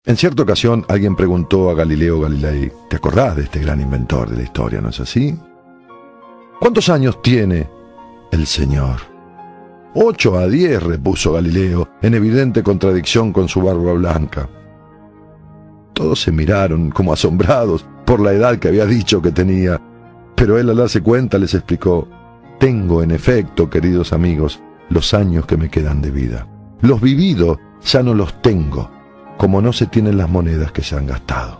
En cierta ocasión alguien preguntó a Galileo Galilei: ¿te acordás de este gran inventor de la historia, no es así? ¿Cuántos años tiene el señor? 8 a 10, repuso Galileo, en evidente contradicción con su barba blanca. Todos se miraron como asombrados por la edad que había dicho que tenía, pero él, al darse cuenta, les explicó: tengo, en efecto, queridos amigos, los años que me quedan de vida. Los vividos ya no los tengo, como no se tienen las monedas que se han gastado.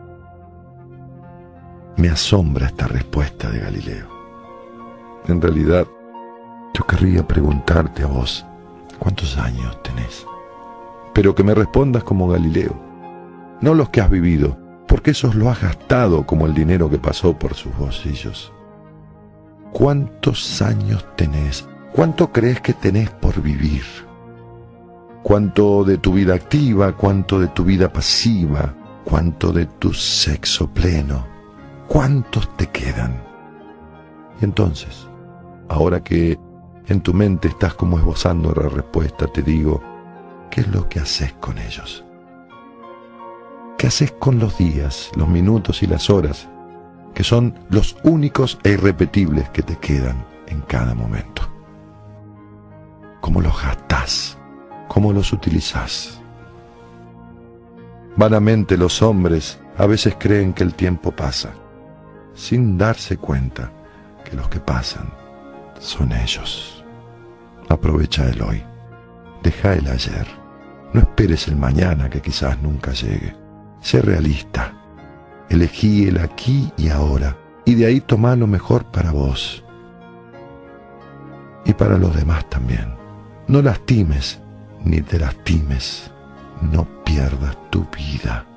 Me asombra esta respuesta de Galileo. En realidad, yo querría preguntarte a vos: ¿cuántos años tenés? Pero que me respondas como Galileo, no los que has vivido, porque esos lo has gastado como el dinero que pasó por sus bolsillos. ¿Cuántos años tenés? ¿Cuánto crees que tenés por vivir? ¿Cuánto de tu vida activa? ¿Cuánto de tu vida pasiva? ¿Cuánto de tu sexo pleno? ¿Cuántos te quedan? Y entonces, ahora que en tu mente estás como esbozando la respuesta, te digo: ¿qué es lo que haces con ellos? ¿Qué haces con los días, los minutos y las horas, que son los únicos e irrepetibles que te quedan en cada momento? ¿Cómo los gastás? ¿Cómo los utilizás? Vanamente los hombres a veces creen que el tiempo pasa, sin darse cuenta que los que pasan son ellos. Aprovecha el hoy, deja el ayer, no esperes el mañana que quizás nunca llegue. Sé realista, elegí el aquí y ahora, y de ahí tomá lo mejor para vos y para los demás también. No lastimes ni te lastimes, no pierdas tu vida.